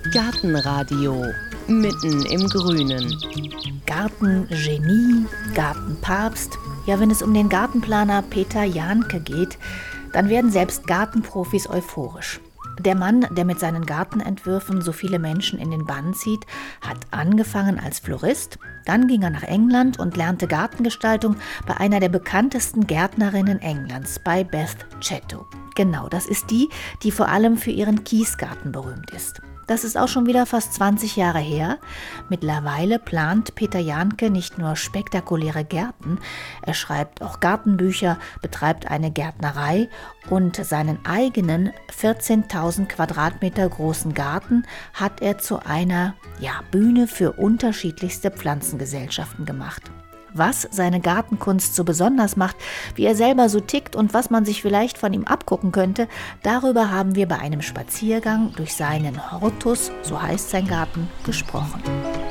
Gartenradio mitten im Grünen. Gartengenie, Gartenpapst. Ja, wenn es um den Gartenplaner Peter Jahnke geht, dann werden selbst Gartenprofis euphorisch. Der Mann, der mit seinen Gartenentwürfen so viele Menschen in den Bann zieht, hat angefangen als Florist, dann ging er nach England und lernte Gartengestaltung bei einer der bekanntesten Gärtnerinnen Englands, bei Beth Chatto. Genau, das ist die, die vor allem für ihren Kiesgarten berühmt ist. Das ist auch schon wieder fast 20 Jahre her. Mittlerweile plant Peter Jahnke nicht nur spektakuläre Gärten, er schreibt auch Gartenbücher, betreibt eine Gärtnerei und seinen eigenen 14.000 Quadratmeter großen Garten hat er zu einer Bühne für unterschiedlichste Pflanzengesellschaften gemacht. Was seine Gartenkunst so besonders macht, wie er selber so tickt und was man sich vielleicht von ihm abgucken könnte, darüber haben wir bei einem Spaziergang durch seinen Hortus, so heißt sein Garten, gesprochen.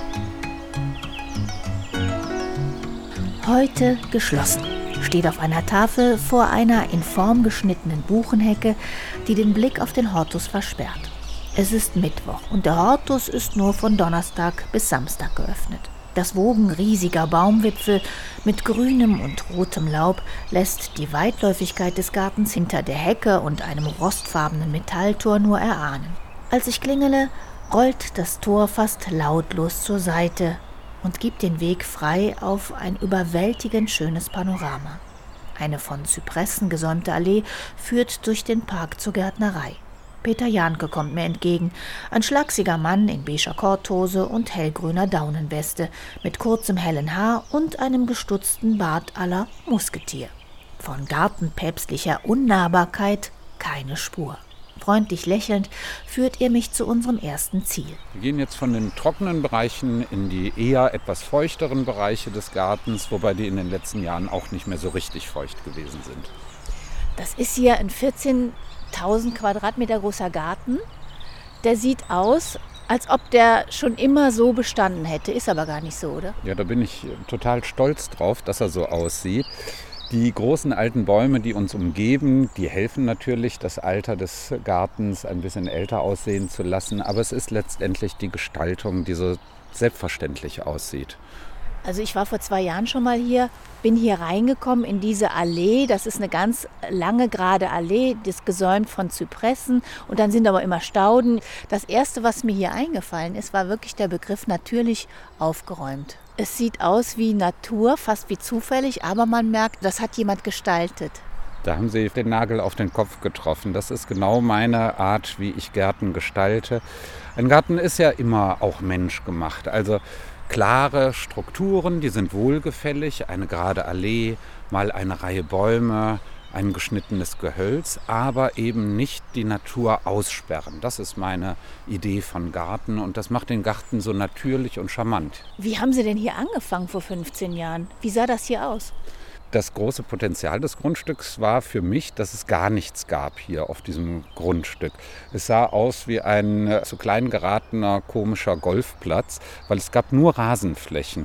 Heute geschlossen, steht auf einer Tafel vor einer in Form geschnittenen Buchenhecke, die den Blick auf den Hortus versperrt. Es ist Mittwoch und der Hortus ist nur von Donnerstag bis Samstag geöffnet. Das Wogen riesiger Baumwipfel mit grünem und rotem Laub lässt die Weitläufigkeit des Gartens hinter der Hecke und einem rostfarbenen Metalltor nur erahnen. Als ich klingele, rollt das Tor fast lautlos zur Seite und gibt den Weg frei auf ein überwältigend schönes Panorama. Eine von Zypressen gesäumte Allee führt durch den Park zur Gärtnerei. Peter Jahnke kommt mir entgegen, ein schlachsiger Mann in beiger Korthose und hellgrüner Daunenweste, mit kurzem hellen Haar und einem gestutzten Bart à la Musketier. Von gartenpäpstlicher Unnahbarkeit keine Spur. Freundlich lächelnd führt er mich zu unserem ersten Ziel. Wir gehen jetzt von den trockenen Bereichen in die eher etwas feuchteren Bereiche des Gartens, wobei die in den letzten Jahren auch nicht mehr so richtig feucht gewesen sind. Das ist hier ein 14.000 Quadratmeter großer Garten. Der sieht aus, als ob der schon immer so bestanden hätte. Ist aber gar nicht so, oder? Ja, da bin ich total stolz drauf, dass er so aussieht. Die großen alten Bäume, die uns umgeben, die helfen natürlich, das Alter des Gartens ein bisschen älter aussehen zu lassen. Aber es ist letztendlich die Gestaltung, die so selbstverständlich aussieht. Also ich war vor 2 Jahren schon mal hier, bin hier reingekommen in diese Allee. Das ist eine ganz lange, gerade Allee, die ist gesäumt von Zypressen und dann sind aber immer Stauden. Das Erste, was mir hier eingefallen ist, war wirklich der Begriff natürlich aufgeräumt. Es sieht aus wie Natur, fast wie zufällig, aber man merkt, das hat jemand gestaltet. Da haben Sie den Nagel auf den Kopf getroffen. Das ist genau meine Art, wie ich Gärten gestalte. Ein Garten ist ja immer auch menschgemacht, also klare Strukturen, die sind wohlgefällig, eine gerade Allee, mal eine Reihe Bäume, ein geschnittenes Gehölz, aber eben nicht die Natur aussperren. Das ist meine Idee von Garten und das macht den Garten so natürlich und charmant. Wie haben Sie denn hier angefangen vor 15 Jahren? Wie sah das hier aus? Das große Potenzial des Grundstücks war für mich, dass es gar nichts gab hier auf diesem Grundstück. Es sah aus wie ein zu klein geratener, komischer Golfplatz, weil es gab nur Rasenflächen.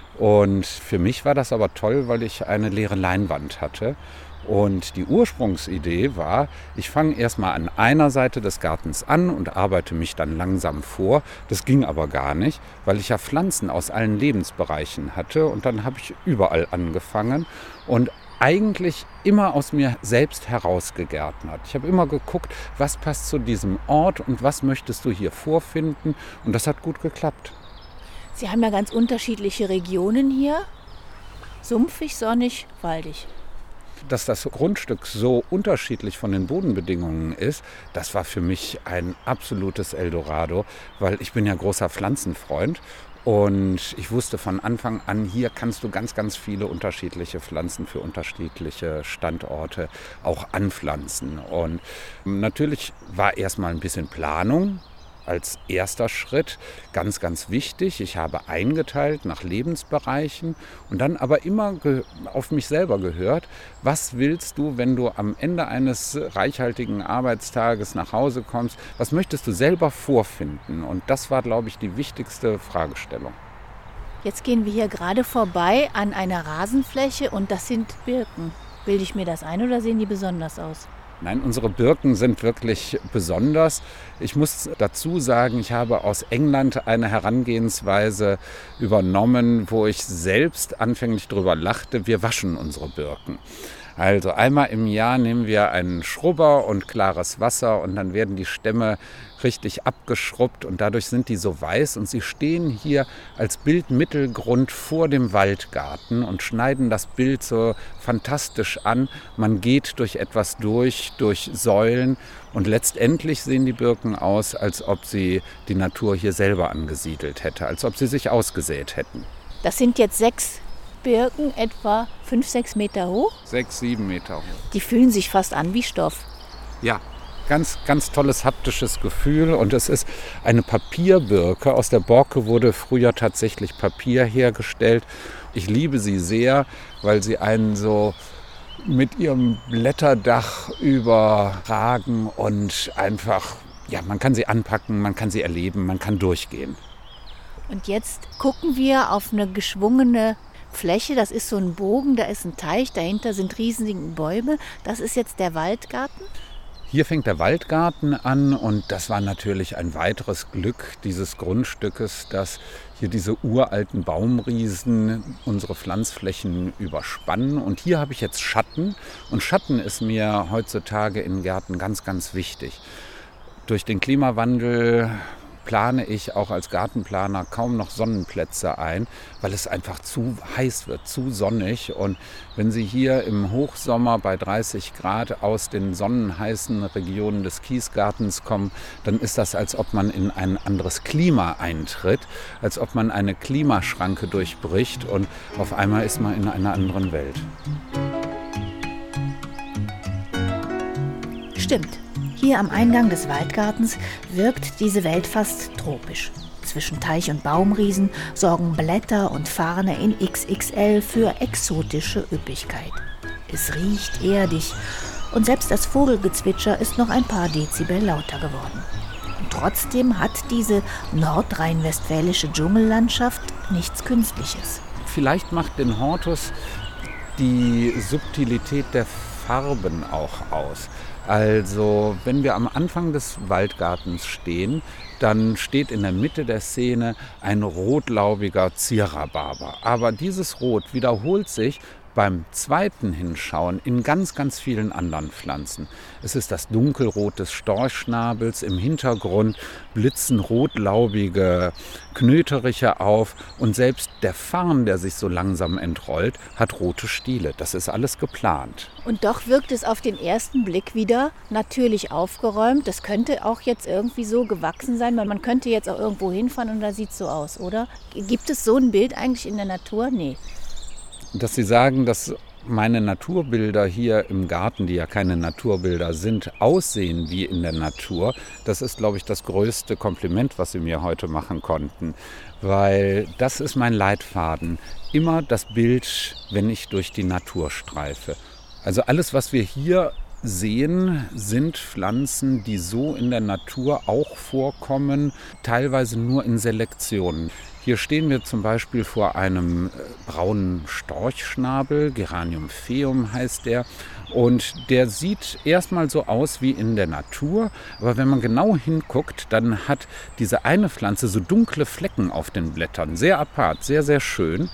Und für mich war das aber toll, weil ich eine leere Leinwand hatte. Und die Ursprungsidee war, ich fange erstmal an einer Seite des Gartens an und arbeite mich dann langsam vor. Das ging aber gar nicht, weil ich ja Pflanzen aus allen Lebensbereichen hatte und dann habe ich überall angefangen und eigentlich immer aus mir selbst herausgegärtnert. Ich habe immer geguckt, was passt zu diesem Ort und was möchtest du hier vorfinden und das hat gut geklappt. Sie haben ja ganz unterschiedliche Regionen hier, sumpfig, sonnig, waldig. Dass das Grundstück so unterschiedlich von den Bodenbedingungen ist, das war für mich ein absolutes Eldorado, weil ich bin ja großer Pflanzenfreund und ich wusste von Anfang an, hier kannst du ganz, ganz viele unterschiedliche Pflanzen für unterschiedliche Standorte auch anpflanzen. Und natürlich war erstmal ein bisschen Planung als erster Schritt ganz, ganz wichtig. Ich habe eingeteilt nach Lebensbereichen und dann aber immer auf mich selber gehört, was willst du, wenn du am Ende eines reichhaltigen Arbeitstages nach Hause kommst, was möchtest du selber vorfinden? Und das war, glaube ich, die wichtigste Fragestellung. Jetzt gehen wir hier gerade vorbei an einer Rasenfläche und das sind Birken. Bilde ich mir das ein oder sehen die besonders aus? Nein, unsere Birken sind wirklich besonders. Ich muss dazu sagen, ich habe aus England eine Herangehensweise übernommen, wo ich selbst anfänglich drüber lachte. Wir waschen unsere Birken. Also einmal im Jahr nehmen wir einen Schrubber und klares Wasser und dann werden die Stämme richtig abgeschrubbt und dadurch sind die so weiß und sie stehen hier als Bildmittelgrund vor dem Waldgarten und schneiden das Bild so fantastisch an. Man geht durch etwas durch Säulen und letztendlich sehen die Birken aus, als ob sie die Natur hier selber angesiedelt hätte, als ob sie sich ausgesät hätten. Das sind jetzt 6 Birken, etwa 5-6 Meter hoch. 6-7 Meter hoch. Die fühlen sich fast an wie Stoff. Ja, ganz, ganz tolles haptisches Gefühl und es ist eine Papierbirke. Aus der Borke wurde früher tatsächlich Papier hergestellt. Ich liebe sie sehr, weil sie einen so mit ihrem Blätterdach überragen und einfach, ja, man kann sie anpacken, man kann sie erleben, man kann durchgehen. Und jetzt gucken wir auf eine geschwungene Fläche, das ist so ein Bogen, da ist ein Teich, dahinter sind riesige Bäume. Das ist jetzt der Waldgarten. Hier fängt der Waldgarten an und das war natürlich ein weiteres Glück dieses Grundstückes, dass hier diese uralten Baumriesen unsere Pflanzflächen überspannen. Und hier habe ich jetzt Schatten und Schatten ist mir heutzutage in Gärten ganz, ganz wichtig. Durch den Klimawandel plane ich auch als Gartenplaner kaum noch Sonnenplätze ein, weil es einfach zu heiß wird, zu sonnig. Und wenn Sie hier im Hochsommer bei 30 Grad aus den sonnenheißen Regionen des Kiesgartens kommen, dann ist das, als ob man in ein anderes Klima eintritt, als ob man eine Klimaschranke durchbricht und auf einmal ist man in einer anderen Welt. Stimmt. Hier am Eingang des Waldgartens wirkt diese Welt fast tropisch. Zwischen Teich und Baumriesen sorgen Blätter und Farne in XXL für exotische Üppigkeit. Es riecht erdig und selbst das Vogelgezwitscher ist noch ein paar Dezibel lauter geworden. Und trotzdem hat diese nordrhein-westfälische Dschungellandschaft nichts Künstliches. Vielleicht macht den Hortus die Subtilität der Farben auch aus. Also, wenn wir am Anfang des Waldgartens stehen, dann steht in der Mitte der Szene ein rotlaubiger Zierrhabarber. Aber dieses Rot wiederholt sich beim zweiten Hinschauen in ganz, ganz vielen anderen Pflanzen. Es ist das Dunkelrot des Storchschnabels, im Hintergrund blitzen rotlaubige Knöteriche auf und selbst der Farn, der sich so langsam entrollt, hat rote Stiele. Das ist alles geplant. Und doch wirkt es auf den ersten Blick wieder natürlich aufgeräumt. Das könnte auch jetzt irgendwie so gewachsen sein, weil man könnte jetzt auch irgendwo hinfahren und da sieht es so aus, oder? Gibt es so ein Bild eigentlich in der Natur? Nee. Dass Sie sagen, dass meine Naturbilder hier im Garten, die ja keine Naturbilder sind, aussehen wie in der Natur, das ist, glaube ich, das größte Kompliment, was Sie mir heute machen konnten. Weil das ist mein Leitfaden. Immer das Bild, wenn ich durch die Natur streife. Also alles, was wir hier sehen, sind Pflanzen, die so in der Natur auch vorkommen, teilweise nur in Selektionen. Hier stehen wir zum Beispiel vor einem braunen Storchschnabel, Geranium phaeum heißt der. Und der sieht erstmal so aus wie in der Natur, aber wenn man genau hinguckt, dann hat diese eine Pflanze so dunkle Flecken auf den Blättern, sehr apart, sehr, sehr schön.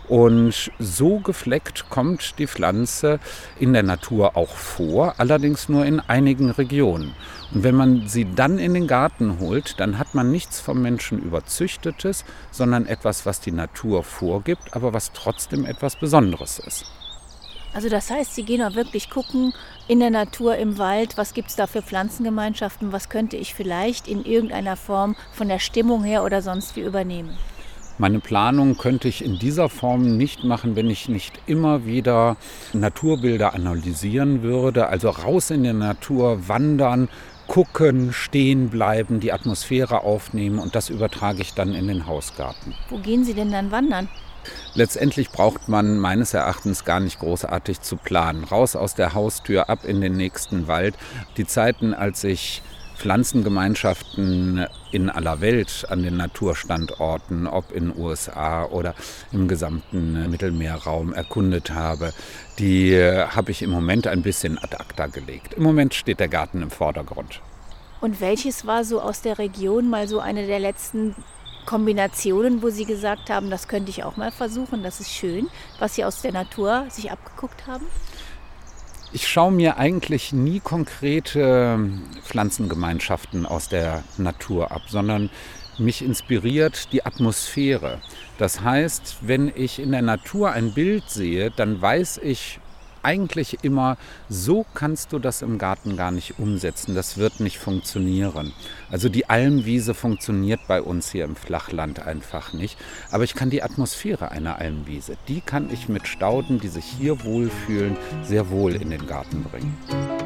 Und so gefleckt kommt die Pflanze in der Natur auch vor, allerdings nur in einigen Regionen. Und wenn man sie dann in den Garten holt, dann hat man nichts vom Menschen Überzüchtetes, sondern etwas, was die Natur vorgibt, aber was trotzdem etwas Besonderes ist. Also das heißt, Sie gehen auch wirklich gucken in der Natur, im Wald, was gibt es da für Pflanzengemeinschaften, was könnte ich vielleicht in irgendeiner Form von der Stimmung her oder sonst wie übernehmen? Meine Planung könnte ich in dieser Form nicht machen, wenn ich nicht immer wieder Naturbilder analysieren würde. Also raus in die Natur, wandern, gucken, stehen bleiben, die Atmosphäre aufnehmen und das übertrage ich dann in den Hausgarten. Wo gehen Sie denn dann wandern? Letztendlich braucht man meines Erachtens gar nicht großartig zu planen. Raus aus der Haustür, ab in den nächsten Wald. Die Zeiten, als ich Pflanzengemeinschaften in aller Welt an den Naturstandorten, ob in den USA oder im gesamten Mittelmeerraum erkundet habe, die habe ich im Moment ein bisschen ad acta gelegt. Im Moment steht der Garten im Vordergrund. Und welches war so aus der Region mal so eine der letzten Kombinationen, wo Sie gesagt haben, das könnte ich auch mal versuchen, das ist schön, was Sie aus der Natur sich abgeguckt haben? Ich schaue mir eigentlich nie konkrete Pflanzengemeinschaften aus der Natur ab, sondern mich inspiriert die Atmosphäre. Das heißt, wenn ich in der Natur ein Bild sehe, dann weiß ich eigentlich immer, so kannst du das im Garten gar nicht umsetzen, das wird nicht funktionieren. Also die Almwiese funktioniert bei uns hier im Flachland einfach nicht, aber ich kann die Atmosphäre einer Almwiese, die kann ich mit Stauden, die sich hier wohlfühlen, sehr wohl in den Garten bringen.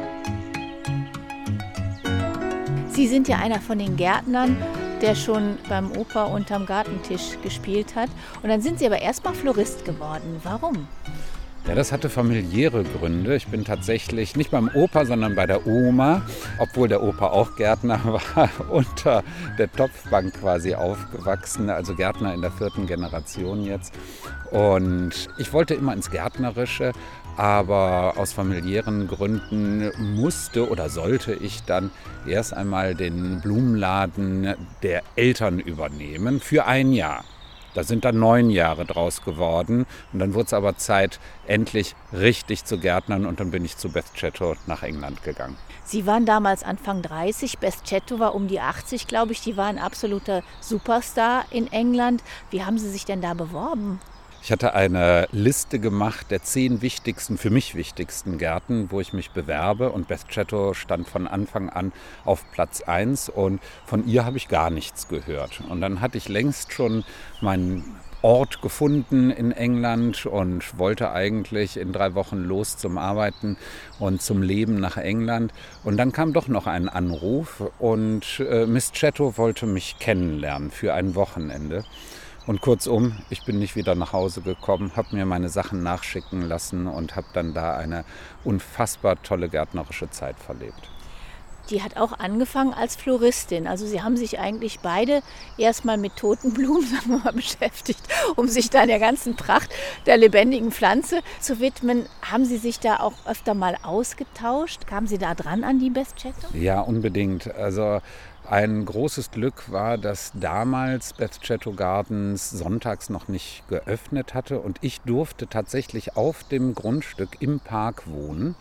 Sie sind ja einer von den Gärtnern, der schon beim Opa unterm Gartentisch gespielt hat. Und dann sind Sie aber erstmal Florist geworden. Warum? Ja, das hatte familiäre Gründe. Ich bin tatsächlich nicht beim Opa, sondern bei der Oma, obwohl der Opa auch Gärtner war, unter der Topfbank quasi aufgewachsen, also Gärtner in der 4. Generation jetzt. Und ich wollte immer ins Gärtnerische, aber aus familiären Gründen musste oder sollte ich dann erst einmal den Blumenladen der Eltern übernehmen für ein Jahr. Da sind dann 9 Jahre draus geworden und dann wurde es aber Zeit, endlich richtig zu gärtnern und dann bin ich zu Beth Chatto nach England gegangen. Sie waren damals Anfang 30, Beth Chatto war um die 80, glaube ich. Die war ein absoluter Superstar in England. Wie haben Sie sich denn da beworben? Ich hatte eine Liste gemacht der 10 wichtigsten, für mich wichtigsten Gärten, wo ich mich bewerbe. Und Beth Chatto stand von Anfang an auf Platz 1 und von ihr habe ich gar nichts gehört. Und dann hatte ich längst schon meinen Ort gefunden in England und wollte eigentlich in 3 Wochen los zum Arbeiten und zum Leben nach England. Und dann kam doch noch ein Anruf und Miss Chatto wollte mich kennenlernen für ein Wochenende. Und kurzum, ich bin nicht wieder nach Hause gekommen, habe mir meine Sachen nachschicken lassen und habe dann da eine unfassbar tolle gärtnerische Zeit verlebt. Die hat auch angefangen als Floristin. Also Sie haben sich eigentlich beide erstmal mit toten Blumen, sagen wir mal, beschäftigt, um sich da der ganzen Pracht der lebendigen Pflanze zu widmen. Haben Sie sich da auch öfter mal ausgetauscht? Kamen Sie da dran an die Beth Chatto? Ja, unbedingt. Also ein großes Glück war, dass damals Beth Chatto Gardens sonntags noch nicht geöffnet hatte und ich durfte tatsächlich auf dem Grundstück im Park wohnen.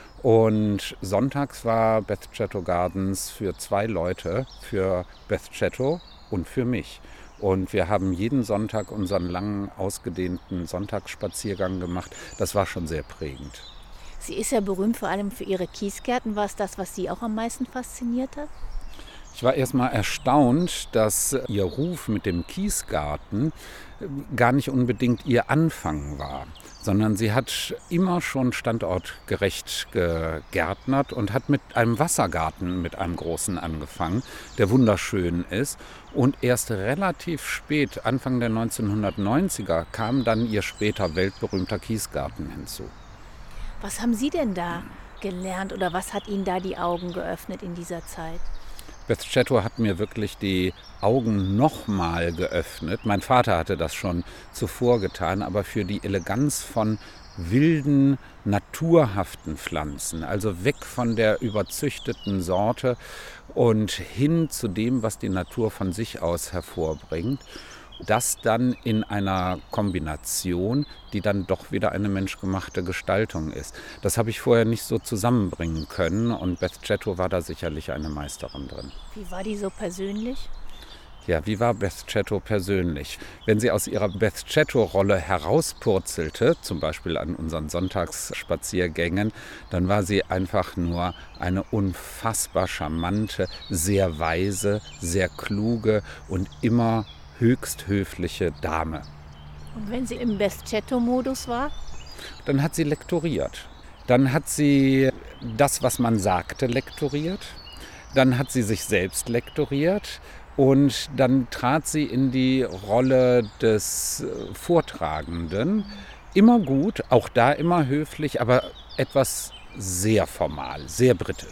Und sonntags war Beth Chatto Gardens für 2 Leute, für Beth Chatto und für mich. Und wir haben jeden Sonntag unseren langen, ausgedehnten Sonntagsspaziergang gemacht. Das war schon sehr prägend. Sie ist ja berühmt vor allem für ihre Kiesgärten. War es das, was Sie auch am meisten fasziniert hat? Ich war erstmal erstaunt, dass ihr Ruf mit dem Kiesgarten gar nicht unbedingt ihr Anfang war, sondern sie hat immer schon standortgerecht gegärtnert und hat mit einem Wassergarten, mit einem großen angefangen, der wunderschön ist. Und erst relativ spät, Anfang der 1990er, kam dann ihr später weltberühmter Kiesgarten hinzu. Was haben Sie denn da gelernt oder was hat Ihnen da die Augen geöffnet in dieser Zeit? Beth Chatto hat mir wirklich die Augen nochmal geöffnet. Mein Vater hatte das schon zuvor getan, aber für die Eleganz von wilden, naturhaften Pflanzen, also weg von der überzüchteten Sorte und hin zu dem, was die Natur von sich aus hervorbringt. Das dann in einer Kombination, die dann doch wieder eine menschgemachte Gestaltung ist. Das habe ich vorher nicht so zusammenbringen können und Beth Chatto war da sicherlich eine Meisterin drin. Wie war die so persönlich? Ja, wie war Beth Chatto persönlich? Wenn sie aus ihrer Beth Chatto-Rolle herauspurzelte, zum Beispiel an unseren Sonntagsspaziergängen, dann war sie einfach nur eine unfassbar charmante, sehr weise, sehr kluge und immer höchst höfliche Dame. Und wenn sie im Beth Chatto-Modus war? Dann hat sie lektoriert. Dann hat sie das, was man sagte, lektoriert. Dann hat sie sich selbst lektoriert. Und dann trat sie in die Rolle des Vortragenden. Immer gut, auch da immer höflich, aber etwas sehr formal, sehr britisch.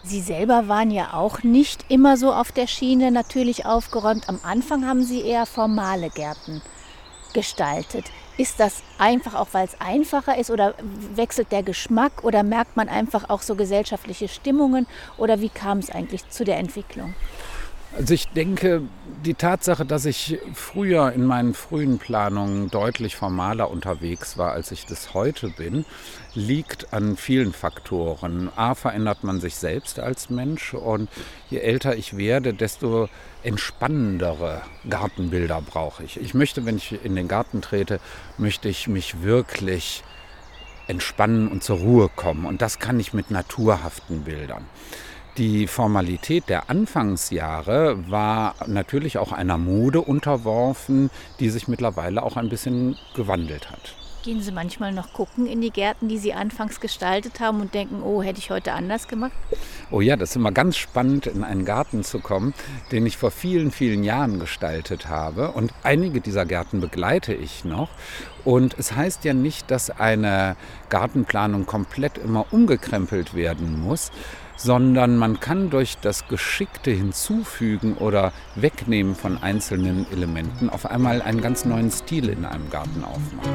Sie selber waren ja auch nicht immer so auf der Schiene natürlich aufgeräumt. Am Anfang haben Sie eher formale Gärten gestaltet. Ist das einfach auch, weil es einfacher ist, oder wechselt der Geschmack, oder merkt man einfach auch so gesellschaftliche Stimmungen, oder wie kam es eigentlich zu der Entwicklung? Also ich denke, die Tatsache, dass ich früher in meinen frühen Planungen deutlich formaler unterwegs war, als ich das heute bin, liegt an vielen Faktoren. A, verändert man sich selbst als Mensch, und je älter ich werde, desto entspannendere Gartenbilder brauche ich. Ich möchte, wenn ich in den Garten trete, möchte ich mich wirklich entspannen und zur Ruhe kommen. Und das kann ich mit naturhaften Bildern. Die Formalität der Anfangsjahre war natürlich auch einer Mode unterworfen, die sich mittlerweile auch ein bisschen gewandelt hat. Gehen Sie manchmal noch gucken in die Gärten, die Sie anfangs gestaltet haben, und denken, oh, hätte ich heute anders gemacht? Oh ja, das ist immer ganz spannend, in einen Garten zu kommen, den ich vor vielen, vielen Jahren gestaltet habe. Und einige dieser Gärten begleite ich noch. Und es heißt ja nicht, dass eine Gartenplanung komplett immer umgekrempelt werden muss, sondern man kann durch das geschickte Hinzufügen oder Wegnehmen von einzelnen Elementen auf einmal einen ganz neuen Stil in einem Garten aufmachen.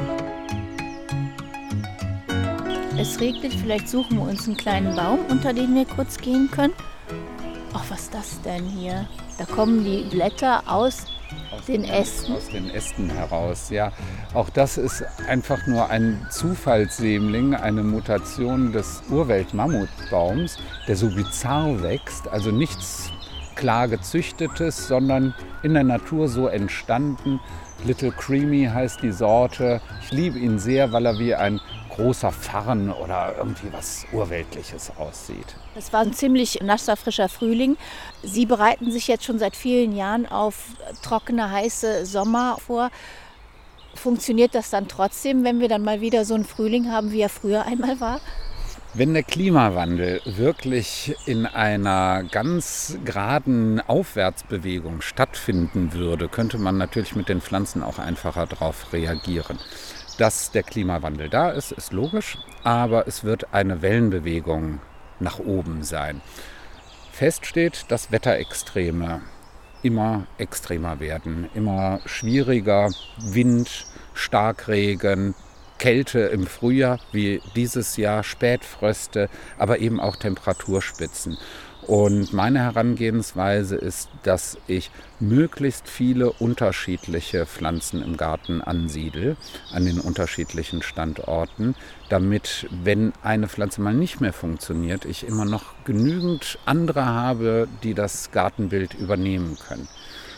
Es regnet, vielleicht suchen wir uns einen kleinen Baum, unter den wir kurz gehen können. Ach, was ist das denn hier? Da kommen die Blätter aus den Ästen. Aus den Ästen heraus, ja. Auch das ist einfach nur ein Zufallssämling, eine Mutation des Urwelt-Mammutbaums, der so bizarr wächst. Also nichts klar gezüchtetes, sondern in der Natur so entstanden. Little Creamy heißt die Sorte. Ich liebe ihn sehr, weil er wie ein großer Farn oder irgendwie was Urweltliches aussieht. Das war ein ziemlich nasser, frischer Frühling. Sie bereiten sich jetzt schon seit vielen Jahren auf trockene, heiße Sommer vor. Funktioniert das dann trotzdem, wenn wir dann mal wieder so einen Frühling haben, wie er früher einmal war? Wenn der Klimawandel wirklich in einer ganz geraden Aufwärtsbewegung stattfinden würde, könnte man natürlich mit den Pflanzen auch einfacher darauf reagieren. Dass der Klimawandel da ist, ist logisch, aber es wird eine Wellenbewegung nach oben sein. Fest steht, dass Wetterextreme immer extremer werden, immer schwieriger. Wind, Starkregen, Kälte im Frühjahr wie dieses Jahr, Spätfröste, aber eben auch Temperaturspitzen. Und meine Herangehensweise ist, dass ich möglichst viele unterschiedliche Pflanzen im Garten ansiedle, an den unterschiedlichen Standorten, damit, wenn eine Pflanze mal nicht mehr funktioniert, ich immer noch genügend andere habe, die das Gartenbild übernehmen können.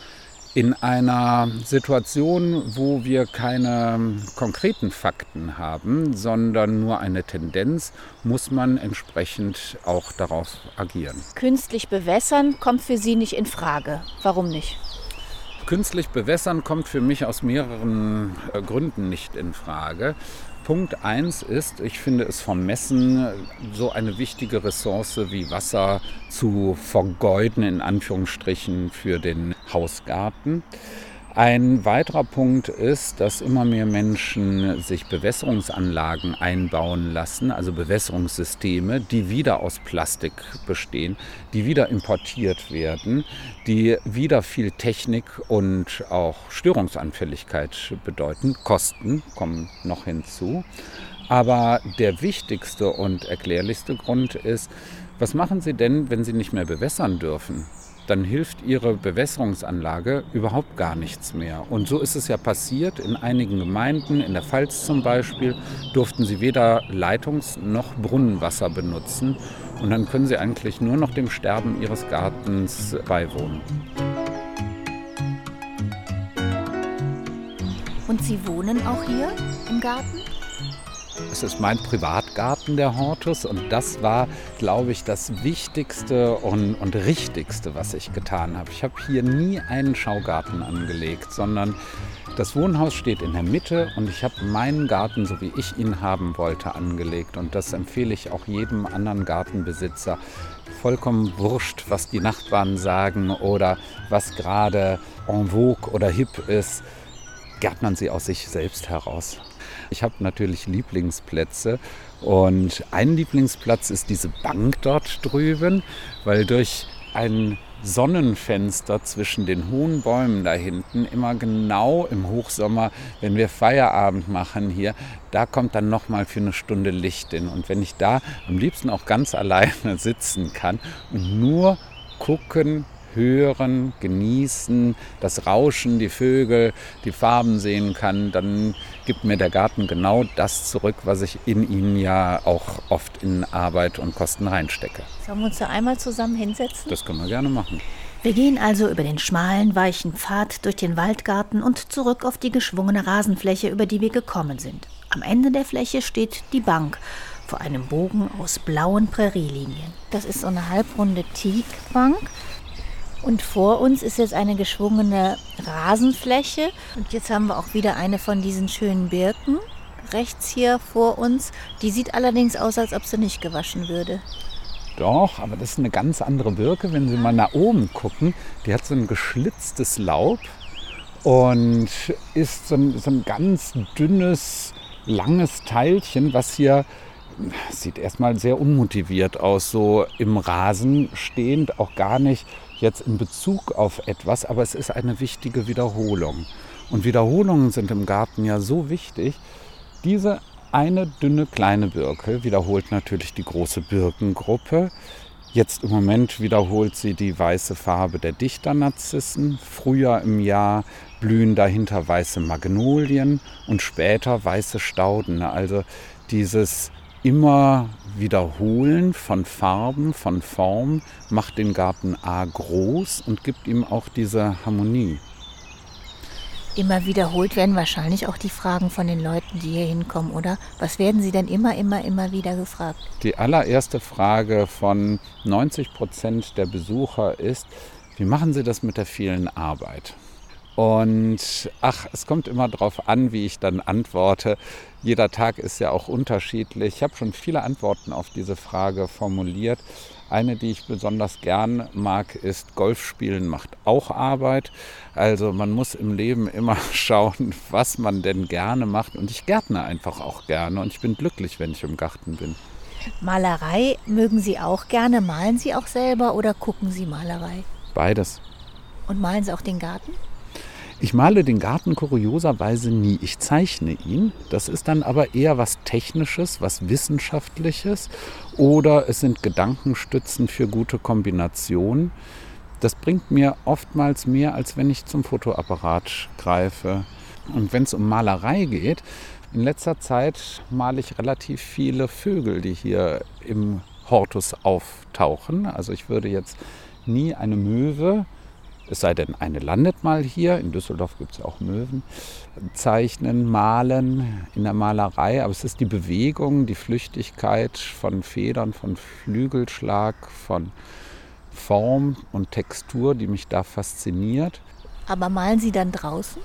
In einer Situation, wo wir keine konkreten Fakten haben, sondern nur eine Tendenz, muss man entsprechend auch darauf agieren. Künstlich bewässern kommt für Sie nicht in Frage. Warum nicht? Künstlich bewässern kommt für mich aus mehreren Gründen nicht in Frage. Punkt 1 ist, ich finde es vermessen, so eine wichtige Ressource wie Wasser zu vergeuden, in Anführungsstrichen, für den Hausgarten. Ein weiterer Punkt ist, dass immer mehr Menschen sich Bewässerungsanlagen einbauen lassen, also Bewässerungssysteme, die wieder aus Plastik bestehen, die wieder importiert werden, die wieder viel Technik und auch Störungsanfälligkeit bedeuten. Kosten kommen noch hinzu. Aber der wichtigste und erklärlichste Grund ist, was machen Sie denn, wenn Sie nicht mehr bewässern dürfen? Dann hilft Ihre Bewässerungsanlage überhaupt gar nichts mehr. Und so ist es ja passiert in einigen Gemeinden, in der Pfalz zum Beispiel, durften sie weder Leitungs- noch Brunnenwasser benutzen. Und dann können sie eigentlich nur noch dem Sterben ihres Gartens beiwohnen. Und Sie wohnen auch hier im Garten? Es ist mein Privatgarten, der Hortus, und das war, glaube ich, das Wichtigste und Richtigste, was ich getan habe. Ich habe hier nie einen Schaugarten angelegt, sondern das Wohnhaus steht in der Mitte und ich habe meinen Garten, so wie ich ihn haben wollte, angelegt. Und das empfehle ich auch jedem anderen Gartenbesitzer. Vollkommen wurscht, was die Nachbarn sagen oder was gerade en vogue oder hip ist. Gärtnern Sie aus sich selbst heraus. Ich habe natürlich Lieblingsplätze und ein Lieblingsplatz ist diese Bank dort drüben, weil durch ein Sonnenfenster zwischen den hohen Bäumen da hinten immer genau im Hochsommer, wenn wir Feierabend machen hier, da kommt dann nochmal für eine Stunde Licht hin. Und wenn ich da am liebsten auch ganz alleine sitzen kann und nur gucken, hören, genießen, das Rauschen, die Vögel, die Farben sehen kann, dann gibt mir der Garten genau das zurück, was ich in ihn ja auch oft in Arbeit und Kosten reinstecke. Sollen wir uns da einmal zusammen hinsetzen? Das können wir gerne machen. Wir gehen also über den schmalen, weichen Pfad durch den Waldgarten und zurück auf die geschwungene Rasenfläche, über die wir gekommen sind. Am Ende der Fläche steht die Bank vor einem Bogen aus blauen Prärielinien. Das ist so eine halbrunde Teakbank. Und vor uns ist jetzt eine geschwungene Rasenfläche. Und jetzt haben wir auch wieder eine von diesen schönen Birken rechts hier vor uns. Die sieht allerdings aus, als ob sie nicht gewaschen würde. Doch, aber das ist eine ganz andere Birke. Wenn Sie mal nach oben gucken, die hat so ein geschlitztes Laub und ist so ein ganz dünnes, langes Teilchen, was hier sieht erstmal sehr unmotiviert aus, so im Rasen stehend, auch gar nicht jetzt in Bezug auf etwas, aber es ist eine wichtige Wiederholung. Und Wiederholungen sind im Garten ja so wichtig. Diese eine dünne kleine Birke wiederholt natürlich die große Birkengruppe. Jetzt im Moment wiederholt sie die weiße Farbe der Dichternarzissen. Früher im Jahr blühen dahinter weiße Magnolien und später weiße Stauden. Also dieses immer Wiederholen von Farben, von Form macht den Garten A groß und gibt ihm auch diese Harmonie. Immer wiederholt werden wahrscheinlich auch die Fragen von den Leuten, die hier hinkommen, oder? Was werden sie denn immer wieder gefragt? Die allererste Frage von 90% der Besucher ist, wie machen Sie das mit der vielen Arbeit? Und es kommt immer darauf an, wie ich dann antworte. Jeder Tag ist ja auch unterschiedlich. Ich habe schon viele Antworten auf diese Frage formuliert. Eine, die ich besonders gern mag, ist, Golfspielen macht auch Arbeit. Also man muss im Leben immer schauen, was man denn gerne macht. Und ich gärtne einfach auch gerne und ich bin glücklich, wenn ich im Garten bin. Malerei mögen Sie auch gerne? Malen Sie auch selber oder gucken Sie Malerei? Beides. Und malen Sie auch den Garten? Ich male den Garten kurioserweise nie. Ich zeichne ihn. Das ist dann aber eher was Technisches, was Wissenschaftliches. Oder es sind Gedankenstützen für gute Kombinationen. Das bringt mir oftmals mehr, als wenn ich zum Fotoapparat greife. Und wenn es um Malerei geht, in letzter Zeit male ich relativ viele Vögel, die hier im Hortus auftauchen. Also ich würde jetzt nie eine Möwe, es sei denn, eine landet mal hier, in Düsseldorf gibt es auch Möwen, zeichnen, malen in der Malerei. Aber es ist die Bewegung, die Flüchtigkeit von Federn, von Flügelschlag, von Form und Textur, die mich da fasziniert. Aber malen Sie dann draußen?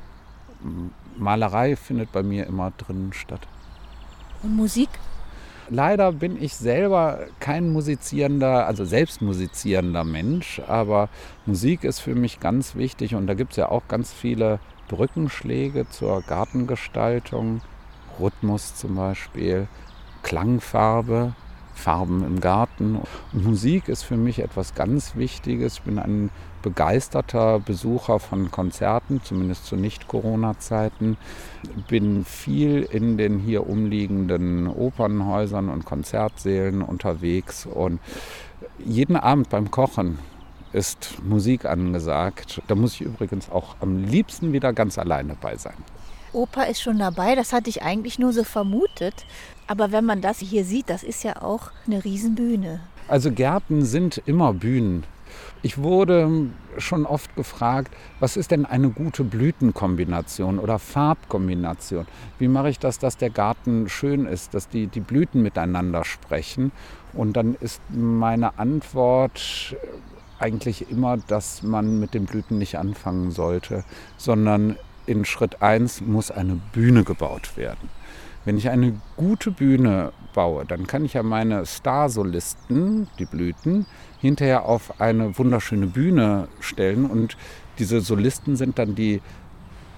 Malerei findet bei mir immer drinnen statt. Und Musik? Leider bin ich selber kein selbst musizierender Mensch, aber Musik ist für mich ganz wichtig und da gibt es ja auch ganz viele Brückenschläge zur Gartengestaltung, Rhythmus zum Beispiel, Klangfarbe, Farben im Garten. Und Musik ist für mich etwas ganz Wichtiges. Ich bin ein begeisterter Besucher von Konzerten, zumindest zu Nicht-Corona-Zeiten. Bin viel in den hier umliegenden Opernhäusern und Konzertsälen unterwegs. Und jeden Abend beim Kochen ist Musik angesagt. Da muss ich übrigens auch am liebsten wieder ganz alleine bei sein. Oper ist schon dabei, das hatte ich eigentlich nur so vermutet. Aber wenn man das hier sieht, das ist ja auch eine Riesenbühne. Also Gärten sind immer Bühnen. Ich wurde schon oft gefragt, was ist denn eine gute Blütenkombination oder Farbkombination? Wie mache ich das, dass der Garten schön ist, dass die Blüten miteinander sprechen? Und dann ist meine Antwort eigentlich immer, dass man mit den Blüten nicht anfangen sollte, sondern in Schritt 1 muss eine Bühne gebaut werden. Wenn ich eine gute Bühne baue, dann kann ich ja meine Starsolisten, die Blüten, hinterher auf eine wunderschöne Bühne stellen und diese Solisten sind dann die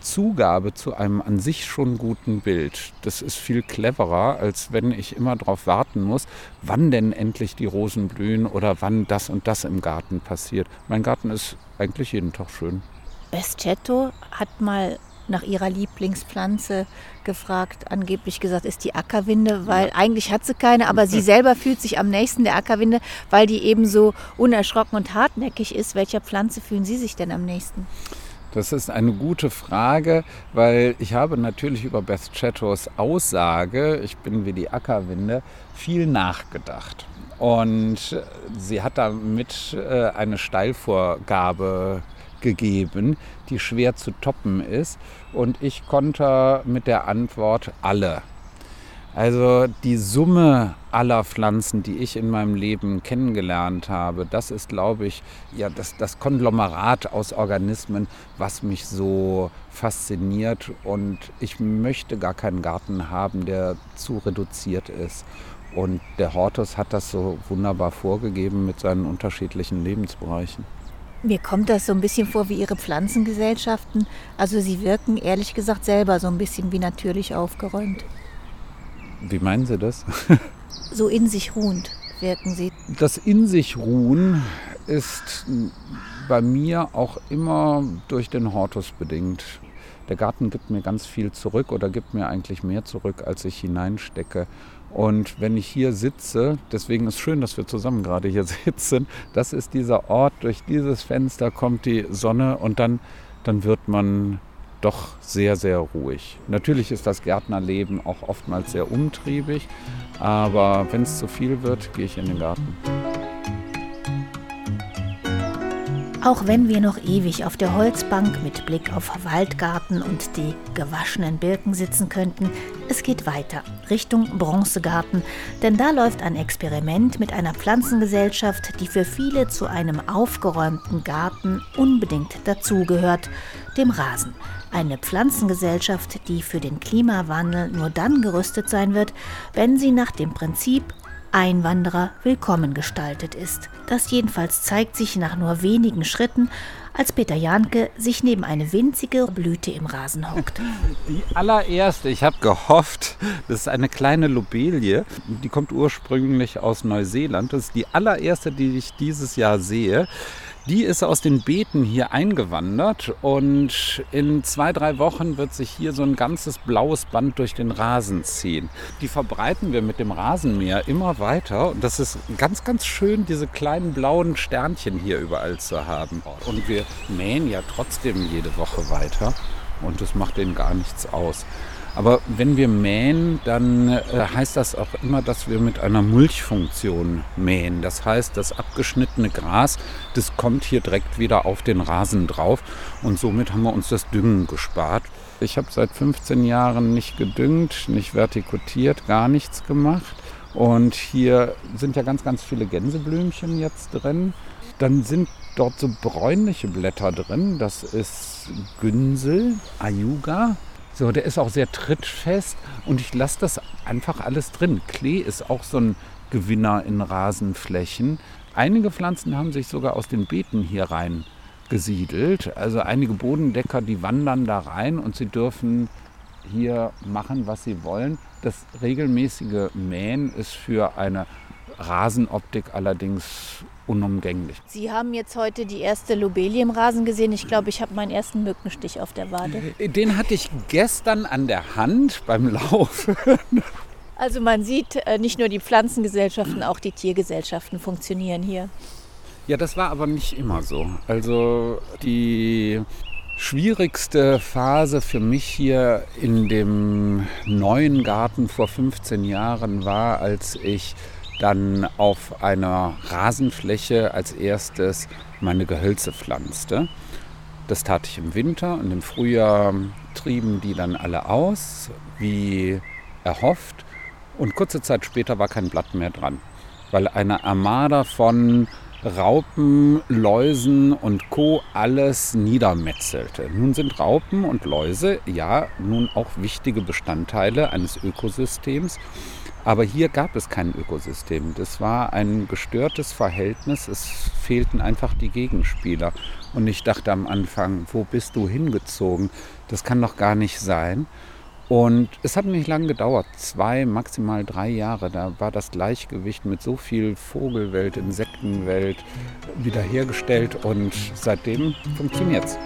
Zugabe zu einem an sich schon guten Bild, das ist viel cleverer, als wenn ich immer darauf warten muss, wann denn endlich die Rosen blühen oder wann das und das im Garten passiert. Mein Garten ist eigentlich jeden Tag schön. Beth Cetto hat mal nach ihrer Lieblingspflanze gefragt, angeblich gesagt, ist die Ackerwinde, weil eigentlich hat sie keine, aber sie selber fühlt sich am nächsten der Ackerwinde, weil die eben so unerschrocken und hartnäckig ist. Welcher Pflanze fühlen Sie sich denn am nächsten? Das ist eine gute Frage, weil ich habe natürlich über Beth Cettos Aussage, ich bin wie die Ackerwinde, viel nachgedacht. Und sie hat damit eine Steilvorgabe gegeben, die schwer zu toppen ist. Und ich konnte mit der Antwort alle. Also die Summe aller Pflanzen, die ich in meinem Leben kennengelernt habe, das ist, glaube ich, ja, das Konglomerat aus Organismen, was mich so fasziniert. Und ich möchte gar keinen Garten haben, der zu reduziert ist. Und der Hortus hat das so wunderbar vorgegeben mit seinen unterschiedlichen Lebensbereichen. Mir kommt das so ein bisschen vor wie Ihre Pflanzengesellschaften. Also sie wirken ehrlich gesagt selber so ein bisschen wie natürlich aufgeräumt. Wie meinen Sie das? So in sich ruhend wirken sie. Das in sich ruhen ist bei mir auch immer durch den Hortus bedingt. Der Garten gibt mir ganz viel zurück oder gibt mir eigentlich mehr zurück, als ich hineinstecke. Und wenn ich hier sitze, deswegen ist es schön, dass wir zusammen gerade hier sitzen, das ist dieser Ort, durch dieses Fenster kommt die Sonne und dann wird man doch sehr, sehr ruhig. Natürlich ist das Gärtnerleben auch oftmals sehr umtriebig, aber wenn es zu viel wird, gehe ich in den Garten. Auch wenn wir noch ewig auf der Holzbank mit Blick auf Waldgarten und die gewaschenen Birken sitzen könnten, es geht weiter, Richtung Bronzegarten, denn da läuft ein Experiment mit einer Pflanzengesellschaft, die für viele zu einem aufgeräumten Garten unbedingt dazugehört, dem Rasen. Eine Pflanzengesellschaft, die für den Klimawandel nur dann gerüstet sein wird, wenn sie nach dem Prinzip Einwanderer willkommen gestaltet ist. Das jedenfalls zeigt sich nach nur wenigen Schritten, als Peter Jahnke sich neben eine winzige Blüte im Rasen hockt. Die allererste, ich habe gehofft, das ist eine kleine Lobelie, die kommt ursprünglich aus Neuseeland. Das ist die allererste, die ich dieses Jahr sehe. Die ist aus den Beeten hier eingewandert und in 2-3 Wochen wird sich hier so ein ganzes blaues Band durch den Rasen ziehen. Die verbreiten wir mit dem Rasenmäher immer weiter und das ist ganz, ganz schön, diese kleinen blauen Sternchen hier überall zu haben. Und wir mähen ja trotzdem jede Woche weiter und das macht denen gar nichts aus. Aber wenn wir mähen, dann heißt das auch immer, dass wir mit einer Mulchfunktion mähen. Das heißt, das abgeschnittene Gras, das kommt hier direkt wieder auf den Rasen drauf und somit haben wir uns das Düngen gespart. Ich habe seit 15 Jahren nicht gedüngt, nicht vertikutiert, gar nichts gemacht. Und hier sind ja ganz, ganz viele Gänseblümchen jetzt drin. Dann sind dort so bräunliche Blätter drin. Das ist Günsel, Ayuga. So, der ist auch sehr trittfest und ich lasse das einfach alles drin. Klee ist auch so ein Gewinner in Rasenflächen. Einige Pflanzen haben sich sogar aus den Beeten hier rein gesiedelt. Also einige Bodendecker, die wandern da rein und sie dürfen hier machen, was sie wollen. Das regelmäßige Mähen ist für eine Rasenoptik allerdings unumgänglich. Sie haben jetzt heute die erste Lobelie im Rasen gesehen. Ich glaube, ich habe meinen ersten Mückenstich auf der Wade. Den hatte ich gestern an der Hand beim Laufen. Also man sieht, nicht nur die Pflanzengesellschaften, auch die Tiergesellschaften funktionieren hier. Ja, das war aber nicht immer so. Also die schwierigste Phase für mich hier in dem neuen Garten vor 15 Jahren war, als ich dann auf einer Rasenfläche als erstes meine Gehölze pflanzte. Das tat ich im Winter und im Frühjahr trieben die dann alle aus, wie erhofft. Und kurze Zeit später war kein Blatt mehr dran, weil eine Armada von Raupen, Läusen und Co. alles niedermetzelte. Nun sind Raupen und Läuse ja nun auch wichtige Bestandteile eines Ökosystems. Aber hier gab es kein Ökosystem. Das war ein gestörtes Verhältnis. Es fehlten einfach die Gegenspieler. Und ich dachte am Anfang, wo bist du hingezogen? Das kann doch gar nicht sein. Und es hat nicht lange gedauert, 2, maximal 3 Jahre. Da war das Gleichgewicht mit so viel Vogelwelt, Insektenwelt wiederhergestellt und seitdem funktioniert's.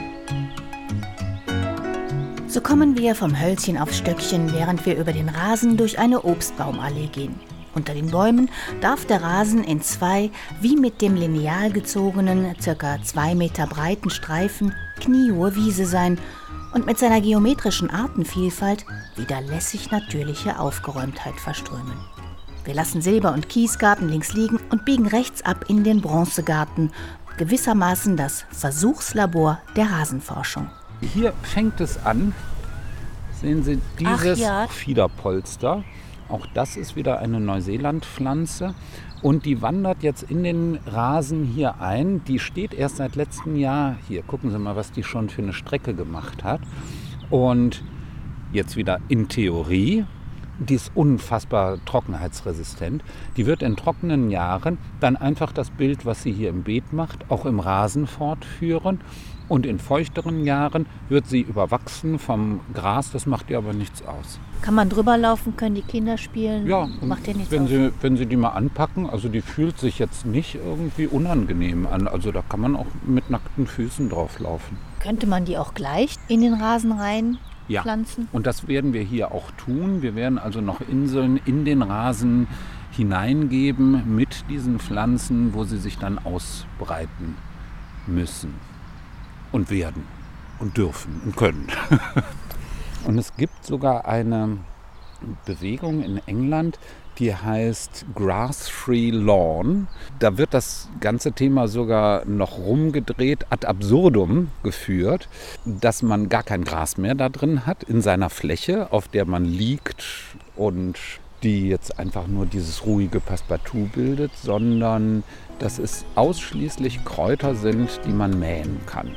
So kommen wir vom Hölzchen aufs Stöckchen, während wir über den Rasen durch eine Obstbaumallee gehen. Unter den Bäumen darf der Rasen in 2, wie mit dem Lineal gezogenen, ca. 2 Meter breiten Streifen kniehohe Wiese sein und mit seiner geometrischen Artenvielfalt wieder lässig natürliche Aufgeräumtheit verströmen. Wir lassen Silber- und Kiesgarten links liegen und biegen rechts ab in den Bronzegarten, gewissermaßen das Versuchslabor der Rasenforschung. Hier fängt es an, sehen Sie dieses Fiederpolster. Auch das ist wieder eine Neuseeland-Pflanze und die wandert jetzt in den Rasen hier ein. Die steht erst seit letztem Jahr hier. Gucken Sie mal, was die schon für eine Strecke gemacht hat. Und jetzt wieder in Theorie, die ist unfassbar trockenheitsresistent. Die wird in trockenen Jahren dann einfach das Bild, was sie hier im Beet macht, auch im Rasen fortführen. Und in feuchteren Jahren wird sie überwachsen vom Gras, das macht ihr aber nichts aus. Kann man drüber laufen, können die Kinder spielen? Ja, macht ihr nichts wenn aus? wenn Sie die mal anpacken, also die fühlt sich jetzt nicht irgendwie unangenehm an. Also da kann man auch mit nackten Füßen drauf laufen. Könnte man die auch gleich in den Rasen rein Ja, pflanzen? und das werden wir hier auch tun. Wir werden also noch Inseln in den Rasen hineingeben mit diesen Pflanzen, wo sie sich dann ausbreiten müssen. Und werden und dürfen und können. Und es gibt sogar eine Bewegung in England, die heißt Grass-Free Lawn. Da wird das ganze Thema sogar noch rumgedreht, ad absurdum geführt, dass man gar kein Gras mehr da drin hat in seiner Fläche, auf der man liegt und die jetzt einfach nur dieses ruhige Passepartout bildet, sondern dass es ausschließlich Kräuter sind, die man mähen kann.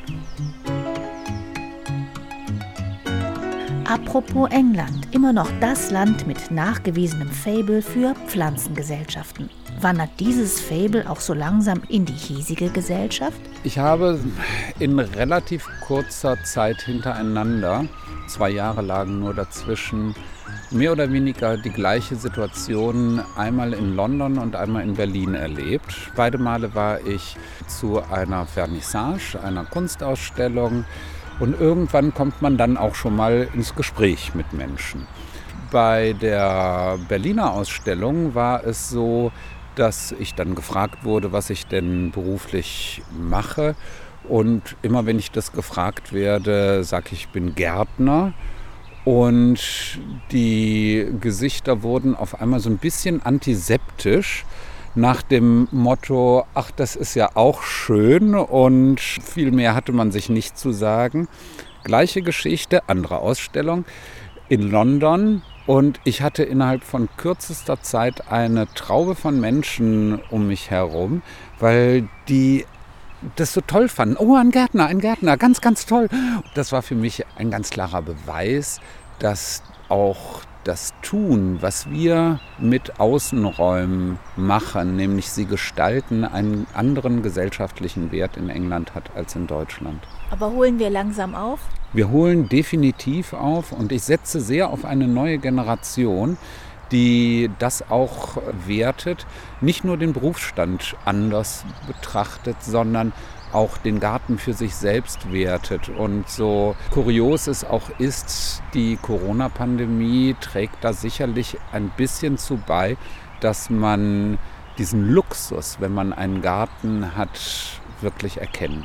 Apropos England, immer noch das Land mit nachgewiesenem Faible für Pflanzengesellschaften. Wandert dieses Faible auch so langsam in die hiesige Gesellschaft? Ich habe in relativ kurzer Zeit hintereinander, 2 Jahre lagen nur dazwischen, mehr oder weniger die gleiche Situation einmal in London und einmal in Berlin erlebt. Beide Male war ich zu einer Vernissage, einer Kunstausstellung und irgendwann kommt man dann auch schon mal ins Gespräch mit Menschen. Bei der Berliner Ausstellung war es so, dass ich dann gefragt wurde, was ich denn beruflich mache. Und immer wenn ich das gefragt werde, sage ich, ich bin Gärtner. Und die Gesichter wurden auf einmal so ein bisschen antiseptisch nach dem Motto, ach, das ist ja auch schön und viel mehr hatte man sich nicht zu sagen. Gleiche Geschichte, andere Ausstellung in London und ich hatte innerhalb von kürzester Zeit eine Traube von Menschen um mich herum, weil die das so toll fanden. Oh, ein Gärtner, ganz, ganz toll. Das war für mich ein ganz klarer Beweis, dass auch das Tun, was wir mit Außenräumen machen, nämlich sie gestalten, einen anderen gesellschaftlichen Wert in England hat als in Deutschland. Aber holen wir langsam auf? Wir holen definitiv auf und ich setze sehr auf eine neue Generation, die das auch wertet, nicht nur den Berufsstand anders betrachtet, sondern auch den Garten für sich selbst wertet. Und so kurios es auch ist, die Corona-Pandemie trägt da sicherlich ein bisschen zu bei, dass man diesen Luxus, wenn man einen Garten hat, wirklich erkennt.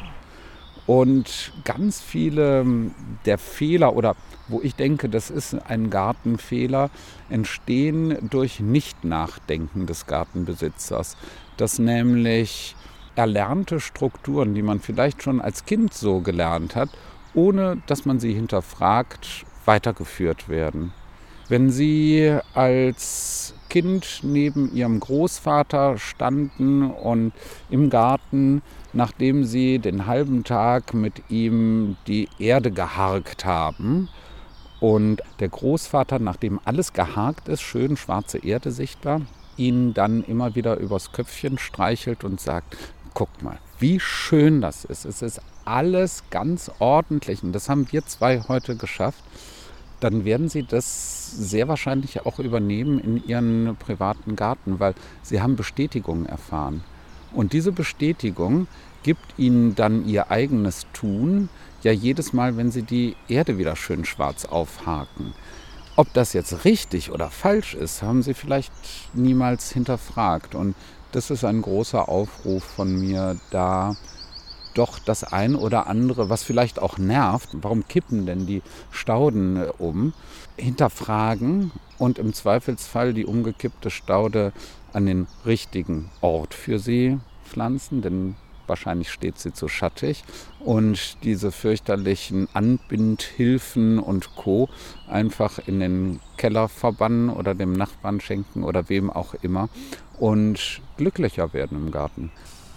Und ganz viele der Fehler oder wo ich denke, das ist ein Gartenfehler, entstehen durch Nicht-Nachdenken des Gartenbesitzers. Dass nämlich erlernte Strukturen, die man vielleicht schon als Kind so gelernt hat, ohne dass man sie hinterfragt, weitergeführt werden. Wenn Sie als Kind neben Ihrem Großvater standen und im Garten, nachdem Sie den halben Tag mit ihm die Erde geharkt haben Und der Großvater, nachdem alles gehakt ist, schön schwarze Erde sichtbar, ihn dann immer wieder übers Köpfchen streichelt und sagt, guck mal, wie schön das ist. Es ist alles ganz ordentlich und das haben wir 2 heute geschafft. Dann werden Sie das sehr wahrscheinlich auch übernehmen in Ihren privaten Garten, weil Sie haben Bestätigung erfahren. Und diese Bestätigung gibt Ihnen dann Ihr eigenes Tun, ja jedes Mal, wenn Sie die Erde wieder schön schwarz aufhaken. Ob das jetzt richtig oder falsch ist, haben Sie vielleicht niemals hinterfragt. Und das ist ein großer Aufruf von mir, da doch das ein oder andere, was vielleicht auch nervt, warum kippen denn die Stauden um, hinterfragen und im Zweifelsfall die umgekippte Staude an den richtigen Ort für Sie pflanzen, denn wahrscheinlich steht sie zu schattig, und diese fürchterlichen Anbindhilfen und Co. einfach in den Keller verbannen oder dem Nachbarn schenken oder wem auch immer und glücklicher werden im Garten.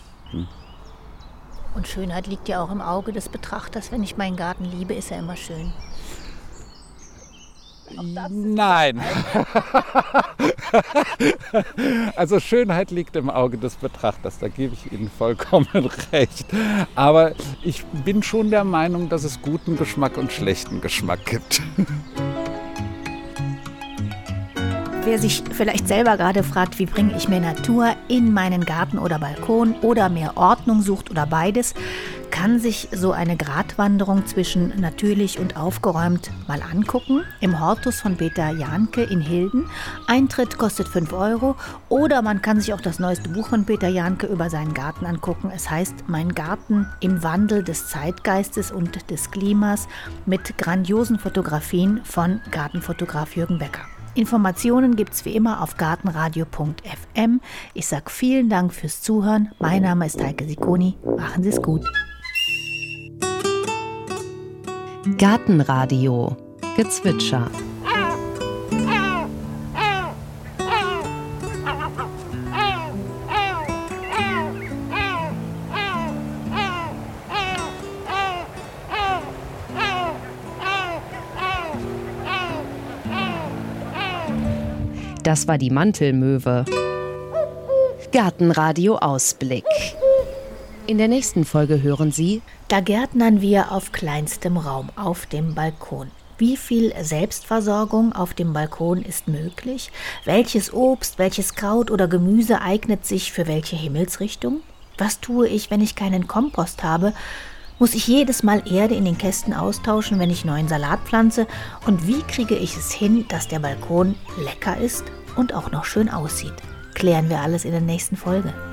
Und Schönheit liegt ja auch im Auge des Betrachters. Wenn ich meinen Garten liebe, ist er immer schön. Nein. Also Schönheit liegt im Auge des Betrachters, da gebe ich Ihnen vollkommen recht. Aber ich bin schon der Meinung, dass es guten Geschmack und schlechten Geschmack gibt. Wer sich vielleicht selber gerade fragt, wie bringe ich mehr Natur in meinen Garten oder Balkon oder mehr Ordnung sucht oder beides, kann sich so eine Gratwanderung zwischen natürlich und aufgeräumt mal angucken. Im Hortus von Peter Jahnke in Hilden. Eintritt kostet 5 €. Oder man kann sich auch das neueste Buch von Peter Jahnke über seinen Garten angucken. Es heißt Mein Garten im Wandel des Zeitgeistes und des Klimas mit grandiosen Fotografien von Gartenfotograf Jürgen Becker. Informationen gibt's wie immer auf gartenradio.fm. Ich sage vielen Dank fürs Zuhören. Mein Name ist Heike Sicconi. Machen Sie es gut. Gartenradio Gezwitscher. Das war die Mantelmöwe. Gartenradio Ausblick. In der nächsten Folge hören Sie: Da gärtnern wir auf kleinstem Raum, auf dem Balkon. Wie viel Selbstversorgung auf dem Balkon ist möglich? Welches Obst, welches Kraut oder Gemüse eignet sich für welche Himmelsrichtung? Was tue ich, wenn ich keinen Kompost habe? Muss ich jedes Mal Erde in den Kästen austauschen, wenn ich neuen Salat pflanze? Und wie kriege ich es hin, dass der Balkon lecker ist und auch noch schön aussieht? Klären wir alles in der nächsten Folge.